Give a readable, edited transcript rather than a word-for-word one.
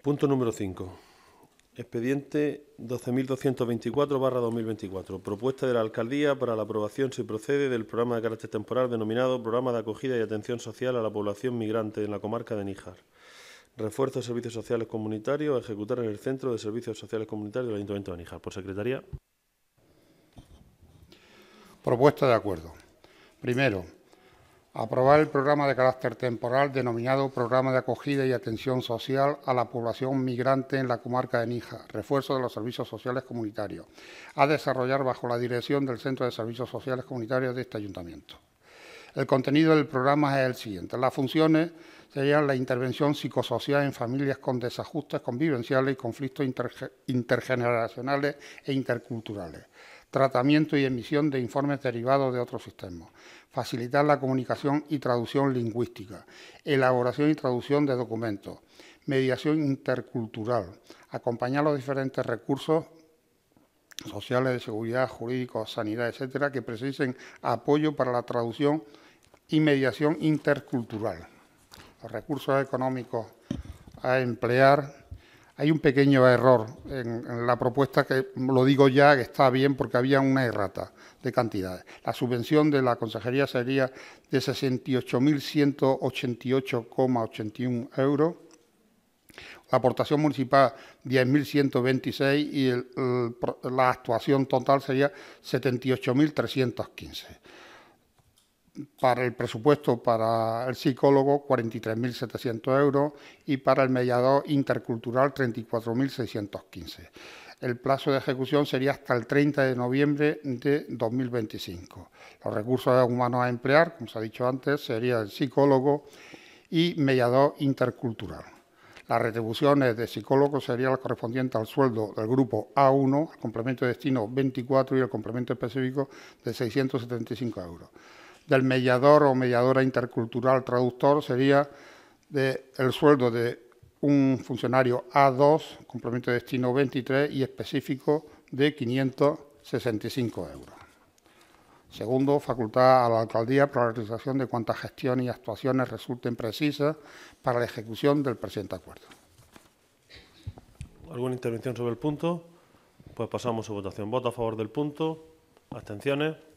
Punto número 5. Expediente 12.224/2024. Propuesta de la Alcaldía para la aprobación, si procede, del programa de carácter temporal denominado Programa de Acogida y Atención Social a la Población Migrante en la comarca de Níjar. Refuerzo de servicios sociales comunitarios a ejecutar en el Centro de Servicios Sociales Comunitarios del Ayuntamiento de Níjar. Por secretaría. Propuesta de acuerdo. Primero, aprobar el programa de carácter temporal denominado Programa de Acogida y Atención Social a la Población Migrante en la comarca de Níjar, refuerzo de los servicios sociales comunitarios, a desarrollar bajo la dirección del Centro de Servicios Sociales Comunitarios de este ayuntamiento. El contenido del programa es el siguiente. Las funciones serían la intervención psicosocial en familias con desajustes convivenciales y conflictos intergeneracionales e interculturales. Tratamiento y emisión de informes derivados de otros sistemas. Facilitar la comunicación y traducción lingüística. Elaboración y traducción de documentos. Mediación intercultural. Acompañar los diferentes recursos sociales de seguridad, jurídicos, sanidad, etcétera, que precisen apoyo para la traducción y mediación intercultural. Los recursos económicos a emplear. Hay un pequeño error en la propuesta, que lo digo ya, que está bien porque había una errata de cantidades. La subvención de la consejería sería de 68.188,81 euros. La aportación municipal 10.126 y la actuación total sería 78.315. Para el presupuesto para el psicólogo 43.700 euros y para el mediador intercultural 34.615. El plazo de ejecución sería hasta el 30 de noviembre de 2025. Los recursos humanos a emplear, como se ha dicho antes, sería el psicólogo y mediador intercultural. Las retribuciones de psicólogo serían las correspondientes al sueldo del grupo A1, el complemento de destino 24 y el complemento específico de 675 euros. Del mediador o mediadora intercultural traductor sería el sueldo de un funcionario A2, complemento de destino 23 y específico de 565 euros. Segundo, facultad a la Alcaldía para la realización de cuantas gestiones y actuaciones resulten precisas para la ejecución del presente acuerdo. ¿Alguna intervención sobre el punto? Pues pasamos a votación. ¿Voto a favor del punto? ¿Abstenciones?